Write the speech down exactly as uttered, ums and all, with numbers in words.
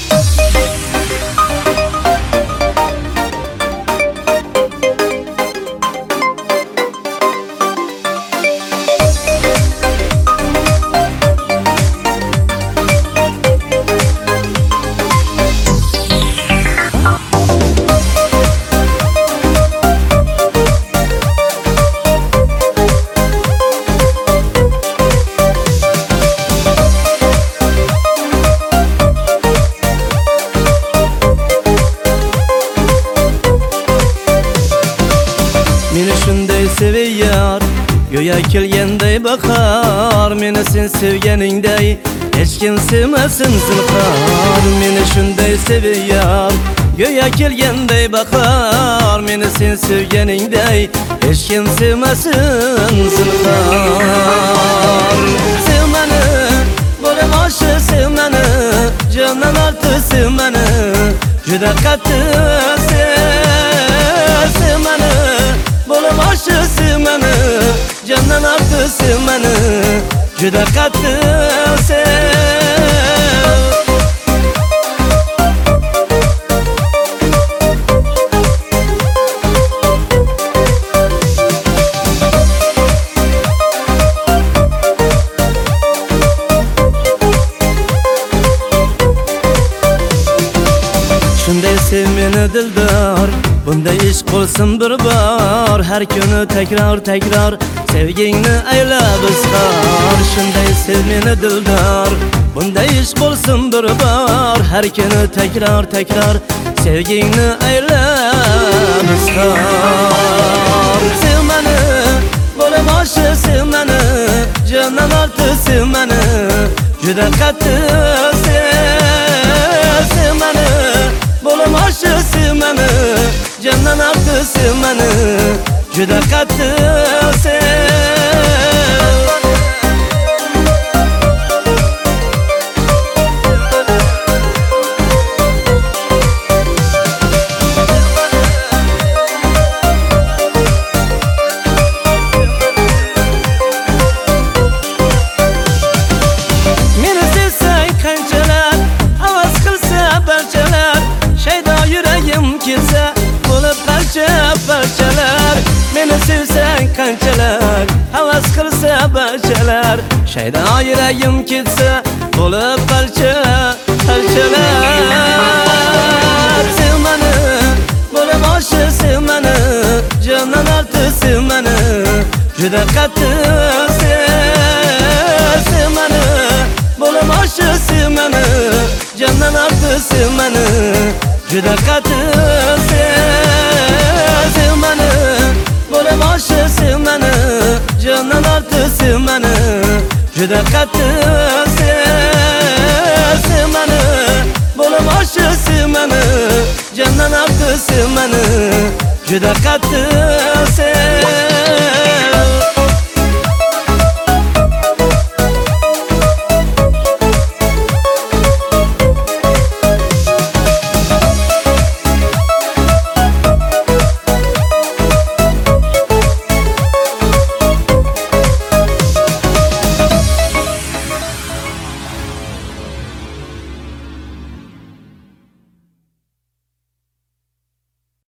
Meni shunday seviyar, go'yo kelganday bakar. Meni sen sevganingday hech kim sevmasin zinhor. Meni shunday seviyar, go'yo kelganday bakar. Meni sen sevganingday hech kim sevmasin zinhor. Sev meni, bo'lim oshiq sev meni, jondan ortiq sev meni, juda qattiq sev, sev meni. Bo'lim oshiq sev meni, jondan ortiq sev meni, juda qattiq sev. Shunday sev meni dildor, bunday ish qilsin bir bor. Har kuni takror takror sevgingni aylab izhor. Shunday sev meni dildor, bunday ish qilsin bir bor. Har kuni takror takror sevgingni aylab izhor. Sev meni, bo'lim oshiq sev meni, jondan ortiq sev meni, juda qattiq sev, sev meni. Bo'lim oshiq sev meni, jondan ortiq sev meni, juda qattiq sev. Meni sevsang qanchalar, havas qilsa barchalar, shaydo yuragim kelsa bo'lib parcha parchalar. Meni sevsang qanchalar, havas qilsa barchalar, shaydo yuragim kelsa bo'lib parcha parchalar. Sev meni, bo'lim oshiq sev meni, jondan ortiq sev meni, juda qattiq sev, sev meni. Bo'lim oshiq sev meni, jondan ortiq sev meni, juda qattiq sev, sev meni. Bo'lim oshiq sev meni, jondan ortiq sev meni, juda qattiq sev, sev meni. Bo'lim oshiq sev meni, jondan ortiq sev meni, juda qattiq sev.